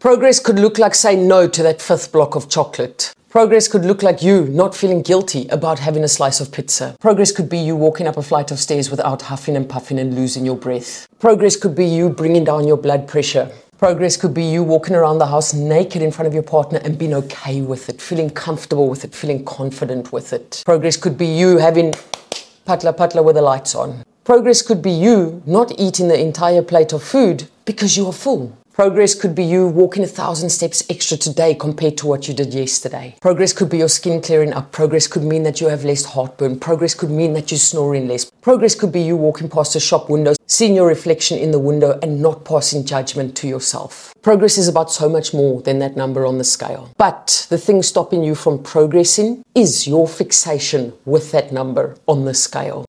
Progress could look like saying no to that 5th block of chocolate. Progress could look like you not feeling guilty about having a slice of pizza. Progress could be you walking up a flight of stairs without huffing and puffing and losing your breath. Progress could be you bringing down your blood pressure. Progress could be you walking around the house naked in front of your partner and being okay with it, feeling comfortable with it, feeling confident with it. Progress could be you having patla with the lights on. Progress could be you not eating the entire plate of food because you are full. Progress could be you walking 1,000 steps extra today compared to what you did yesterday. Progress could be your skin clearing up. Progress could mean that you have less heartburn. Progress could mean that you're snoring less. Progress could be you walking past a shop window, seeing your reflection in the window and not passing judgment to yourself. Progress is about so much more than that number on the scale. But the thing stopping you from progressing is your fixation with that number on the scale.